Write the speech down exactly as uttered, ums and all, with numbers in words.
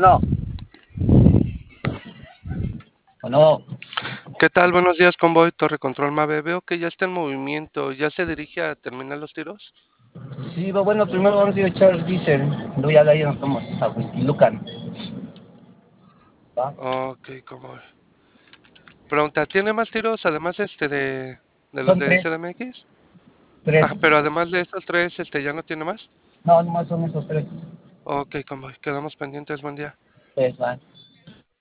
no, o no. ¿Qué tal? Buenos días, convoy Torre Control Mave. Veo que ya está en movimiento. ¿Ya se dirige a terminar los tiros? Sí, bueno, primero vamos a ir a echar diésel, luego ya de ahí nos vamos a Huixquilucan. ¿Va? Ok, convoy. Pregunta, ¿tiene más tiros además este de, de los Son de tres, C D M X? Ah, tres. pero además de esos tres, este, ¿ya no tiene más? No, nomás son esos tres. Ok, convoy. Quedamos pendientes. Buen día. Tres, va.